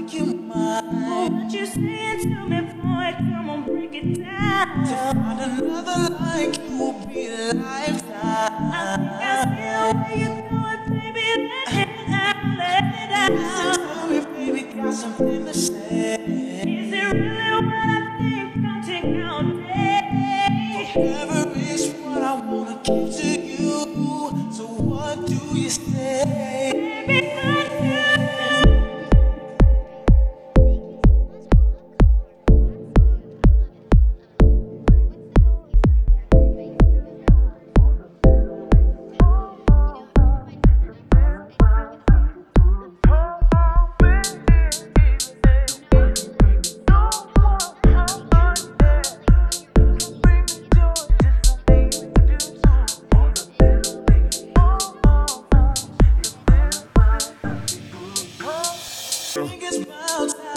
make you mine. What you saying to me, boy? Come on, break it down. To find another like you will be a lifetime. I see where you're going, baby. Let it out. Listen to me, baby, got something to say. Is it really what I think? I'll take all day. Forever is what I wanna give to you. So what do you say? Baby, I do. Think it's about time.